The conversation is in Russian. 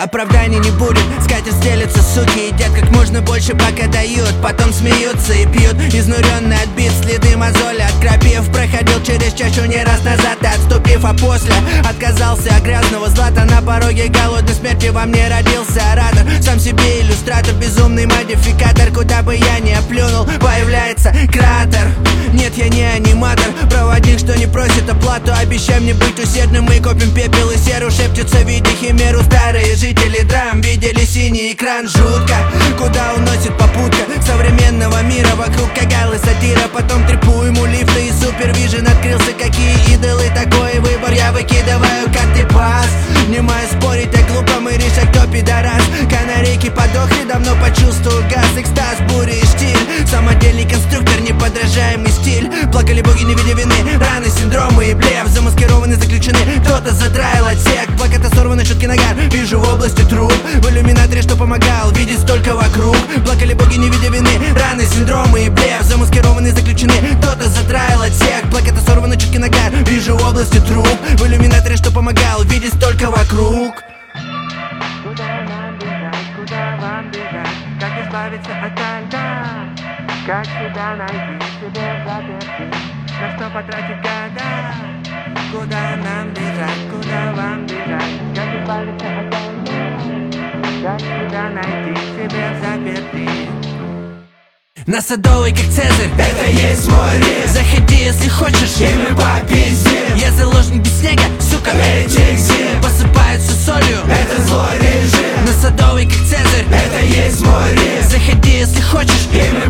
Оправданий не будет, скатерть стелется, суки едят как можно больше, пока дают. Потом смеются и пьют, изнуренно отбит следы мозоли от крапив. Проходил через чашу не раз назад и отступив, а после отказался от грязного злата. На пороге голодной смерти во мне родился оратор. Сам себе иллюстратор, безумный модификатор. Куда бы я ни плюнул, появляется кратер. Нет, я не аниматор, проводник, что не просит оплату. Обещай мне быть усердным, мы копим пепел и серу. Шепчутся в виде химеру старые жители драм. Видели синий экран, жутко. Куда уносит попутка современного мира? Вокруг кагалы, сатира, потом трепу ему лифты. И супервижен открылся, какие идолы, такой выбор. Я выкидываю карты пас. Не маю спорить, так глупо, мы решать, кто пидорас. Канарейки подохли, давно почувствовал газ. Экстаз, бури и штиль, самодельный конструктор, неподражаемый стиль. Плакали боги, не видя вины, раны, синдромы и блеф. Замаскированы, заключены, кто-то задраил отсек. Плаката сорваны, шутки нагар, вижу в области труп. В иллюминаторе, что помогал видеть столько вокруг. Плакали боги, не видя вины, раны, синдромы и блеф. Замаскированы, заключены, кто-то задраил отсек. Плаката сорваны, шутки нагар, вижу в области труп. В иллюминаторе, что помогал видеть столько вокруг. Куда нам бежать, куда вам бежать? Как избавиться от льда? Как себя найти себе в заперти? На что потратить года? Куда нам бежать, куда вам бежать? Как избавиться от льда? Как себя найти себе в заперти? На Садовой, как Цезарь, это есть мой риск. заходи, если хочешь, И мы попиздим. я заложник без снега, сука. Этих зим, Посыпаются солью, это злой режим. на Садовой, как Цезарь, Это есть мой риск. заходи, если хочешь, И мы